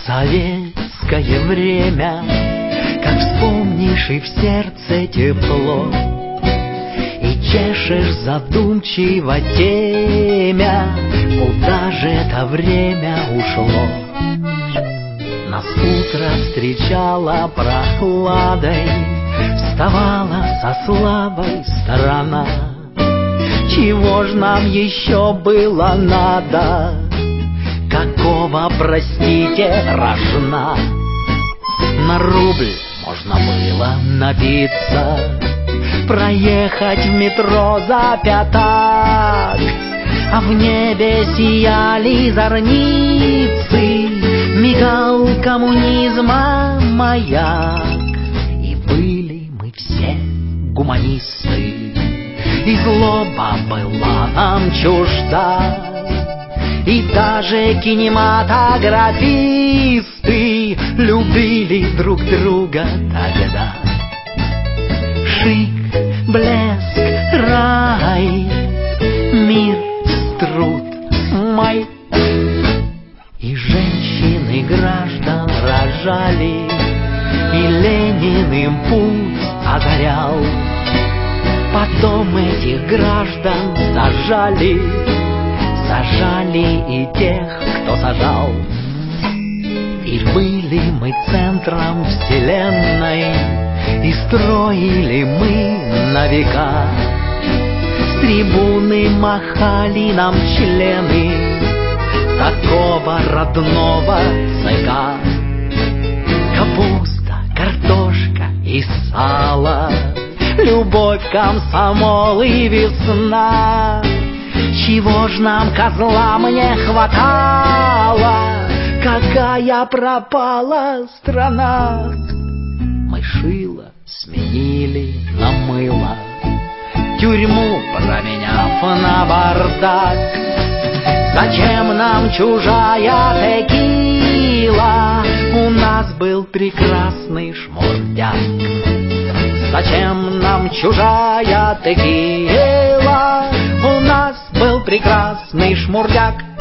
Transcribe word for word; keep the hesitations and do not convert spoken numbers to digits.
советское время, как вспомнишь, и в сердце тепло, и чешешь задумчиво темя, куда же это время ушло. Нас утро встречало прохладой, вставала со слабой сторона. Чего ж нам еще было надо? Какого, простите, рожна? На рубль можно было набиться, проехать в метро за пятак, а в небе сияли зорницы, мигал коммунизма маяк. И были мы все гуманисты, и злоба была нам чужда, и даже кинематографисты любили друг друга тогда. Шик, блеск, рай, мир, труд, май. И женщины граждан рожали, и Ленин им путь озарял. Потом этих граждан сажали, сажали и тех, кто сажал. И были мы центром вселенной, и строили мы на века. С трибуны махали нам члены такого родного ЦК. Капуста, картошка и сало, любовь, комсомол и весна. Чего ж нам, козлам, не хватало? Какая пропала страна? Мы шило сменили на мыло, тюрьму променяв на бардак. Зачем нам чужая текила? У нас был прекрасный шмурдяк. Зачем нам чужая текила? У нас был прекрасный шмурдяк.